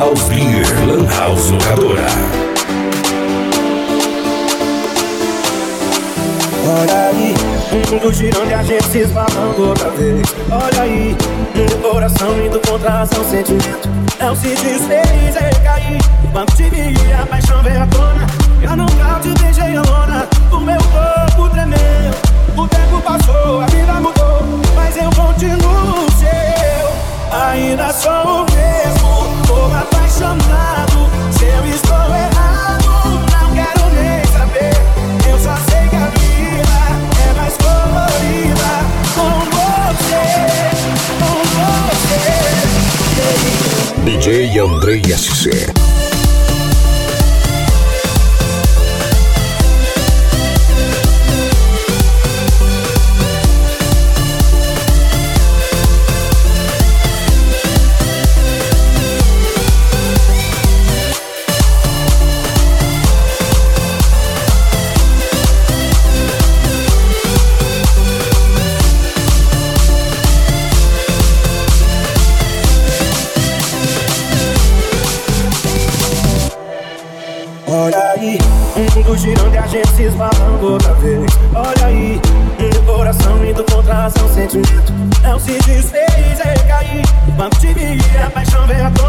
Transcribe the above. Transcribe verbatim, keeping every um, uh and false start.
House Beer, Lan House Locadora. Olha aí, do girão de a gente se esbarrando outra vez. Olha aí, meu coração indo contra ação, sentimento não se desfez, é cair. Quando te vi, a paixão veio à tona. Eu nunca te deixei alona. O meu corpo tremeu, o tempo passou, a vida mudou, mas eu continuo seu. Ainda sou o mesmo, tô apaixonado. Se eu estou errado, não quero nem saber. Eu só sei que a vida é mais colorida com você, com você. D J Andrei S C. Olha aí, do girão de a gente se esbarrando outra vez. Olha aí, meu coração indo contra ação, sentimento não se desfez, é cair. Quando te vi, a paixão veio à tona.